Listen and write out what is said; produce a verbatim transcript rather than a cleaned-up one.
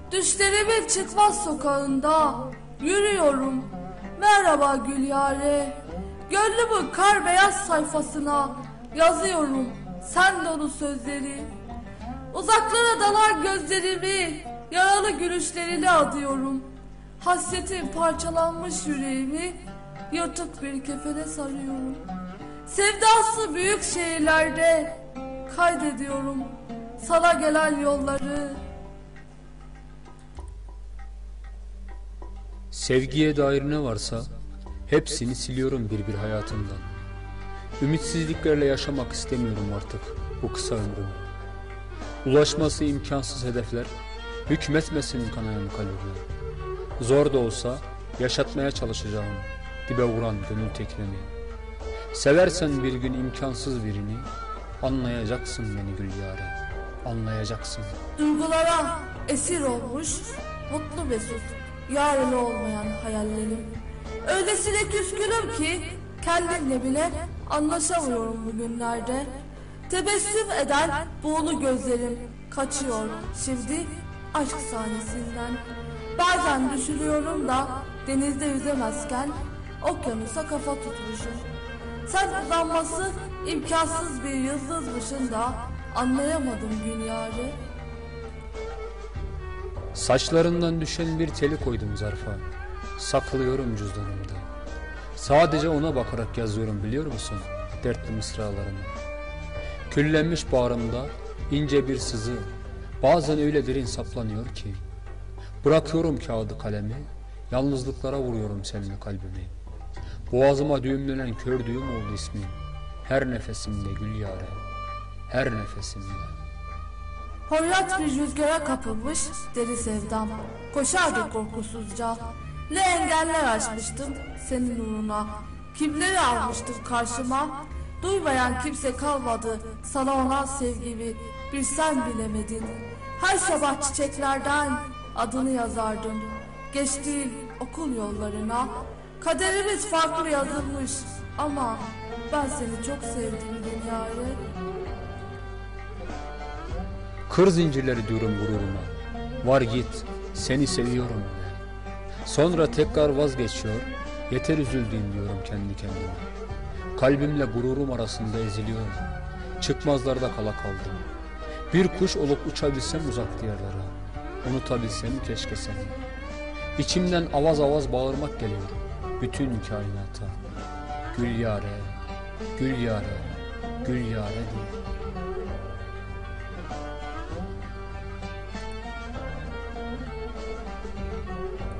Düşlerimin çıkmaz sokağında yürüyorum. Merhaba gül yare. Gönlümün kar beyaz sayfasına yazıyorum sen dolu sözleri. Uzaklara dalar gözlerimi, yaralı gülüşlerine adıyorum. Hasretin parçalanmış yüreğimi yırtık bir kefene sarıyorum. Sevdası büyük şehirlerde kaydediyorum sana gelen yolları. Sevgiye dair ne varsa hepsini siliyorum bir bir hayatımdan. Ümitsizliklerle yaşamak istemiyorum artık bu kısa ömrümü. Ulaşması imkansız hedefler hükmetmesin kanayan kalbime. Zor da olsa yaşatmaya çalışacağım dibe vuran gönül teklemi. Seversen bir gün imkansız birini, anlayacaksın beni gül yâre, anlayacaksın. Duygulara esir olmuş, mutlu mesut, yarını olmayan hayallerim. Öylesine küskünüm ki kendimle bile anlaşamıyorum bugünlerde. Tebessüm eden buğulu gözlerim kaçıyor şimdi aşk sahnesinden. Bazen düşünüyorum da denizde yüzemezken okyanusa kafa tutmuşum. Sen uzanması imkansız bir yıldızmışın da anlayamadım gün yarı. Saçlarından düşen bir teli koydum zarfa, saklıyorum cüzdanımda. Sadece ona bakarak yazıyorum biliyor musun dertli mısralarımı. Küllenmiş bağrımda ince bir sızı bazen öyle derin saplanıyor ki. Bırakıyorum kağıdı kalemi, yalnızlıklara vuruyorum seninle kalbimi. Boğazıma düğümlenen kör düğüm oldu ismin. Her nefesimde gül yâre, her nefesimde. Hoyrat bir rüzgara kapılmış deli sevdam, koşardı korkusuzca. Ne engeller aşmıştım senin uğruna, kimleri almıştım karşıma. Duymayan kimse kalmadı sana olan sevgimi, bir sen bilemedin. Her sabah çiçeklerden adını yazardım geçtiğim okul yollarına. Kaderimiz farklı yazılmış ama ben seni çok sevdim dünyayı. Kır zincirleri diyorum gururuma, var git seni seviyorum ben. Sonra tekrar vazgeçiyor, yeter üzüldüğün diyorum kendi kendime. Kalbimle gururum arasında eziliyorum, çıkmazlarda kala kaldım. Bir kuş olup uçabilsem uzak diyarlara, unutabilsem keşke seni. İçimden avaz avaz bağırmak geliyor bütün kainata. Gül yâre, gül yâre, gül yâre diye.